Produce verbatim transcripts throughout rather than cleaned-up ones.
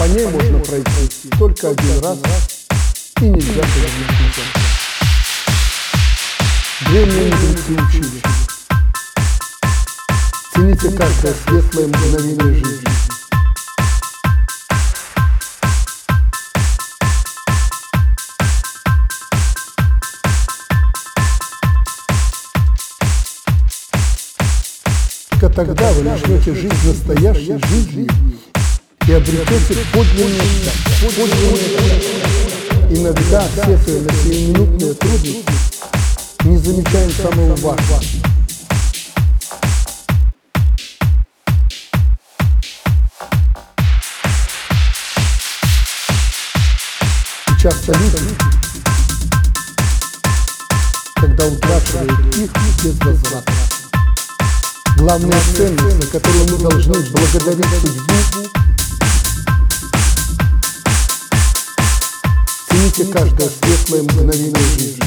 ней можно пройти только один раз, и нельзя повернуть. Древние мудрецы учили: цените каждое светлое мгновение жизни. Только тогда вы начнете жить настоящей жизнью и обретете подлинное счастье. Иногда, сетуя на сиюминутные трудности, не замечаем самого важного. И часто люди, когда утрачивают их без возврата. Главная ценность, за которую мы должны благодарить судьбу, цените каждое светлое мгновение жизни.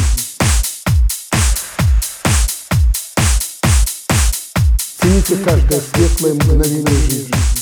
Цените каждое светлое мгновение жизни.